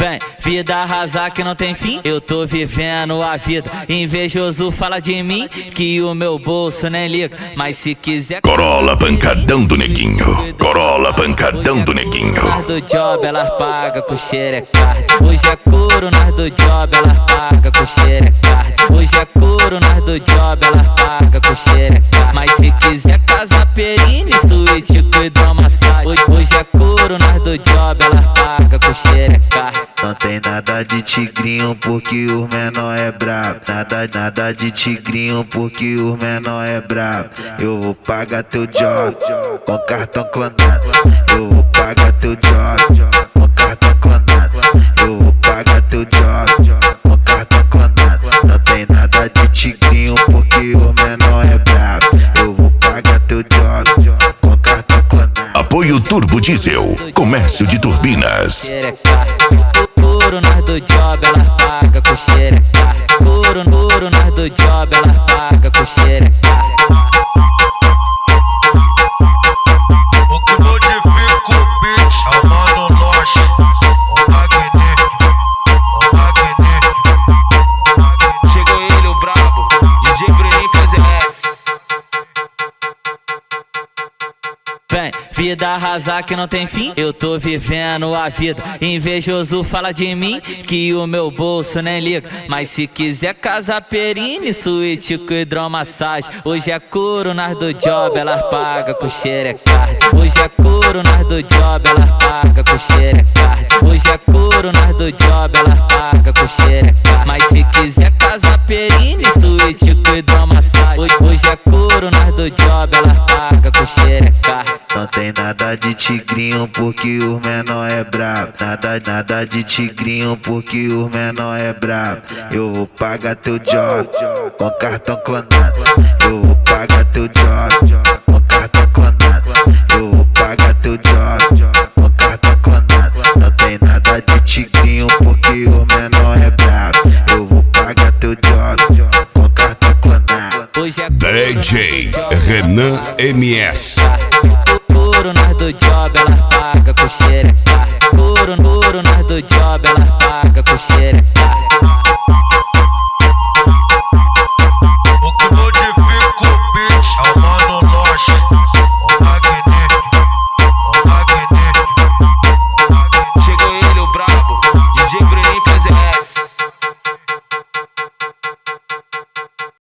Vem, vida arrasar que não tem fim, eu tô vivendo a vida. Invejoso fala de mim, que o meu bolso nem liga. Mas se quiser... Corolla pancadão do neguinho, Corolla pancadão do neguinho. Nós do job, elas pagam com xerecard. Hoje é couro, nós do job, elas pagam com xerecard. Hoje é couro, nós do job, elas pagam com xerecard. Mas se quiser casa perine, suíte com hidromassagem. Hoje é couro, nós do job, elas pagam com xerecard. Não tem nada de tigrinho porque os menor é brabo. Nada de tigrinho porque os menor é brabo. Eu vou pagar teu job com cartão clonado. Eu vou pagar teu job com cartão clonado. Eu vou pagar teu job com cartão clonado. Não tem nada de tigrinho porque os menor é brabo. Eu vou pagar teu job com cartão clonado. Apoio Turbo Diesel, comércio de turbinas. Couro, nós do job, elas pagam com xerecard. Couro, nós do job, elas pagam com xerecard. O que modifica o beat é o Mano Loche, o magnífico, o magnífico, o magnífico. Chegou ele, o brabo, DJ Bruninho PZS. Vem, vida arrasar que não tem fim, eu tô vivendo a vida. Invejoso fala de mim, que o meu bolso nem liga. Mas se quiser casa perine, suíte com hidromassagem. Hoje é couro, nós do job, elas pagam com xerecard. Hoje é couro, nós do job, elas pagam com xerecard. Hoje é couro, nós do job, elas pagam com xerecard. Mas se quiser casa perine, suíte com hidromassagem. Hoje é couro, nós do job, elas pagam com xerecard. Não tem nada de tigrinho porque os menor é brabo. Nada de tigrinho porque os menor é brabo. Eu vou pagar teu job com cartão clonado. Eu vou pagar teu job com cartão clonado. Eu vou pagar teu job com cartão clonado. Não tem nada de tigrinho porque os menor é brabo. Eu vou pagar teu job com cartão clonado. Hoje é DJ Renan MS. Couro, nós do job, elas pagam com xerecard. Couro, nós do job, elas pagam com xerecard.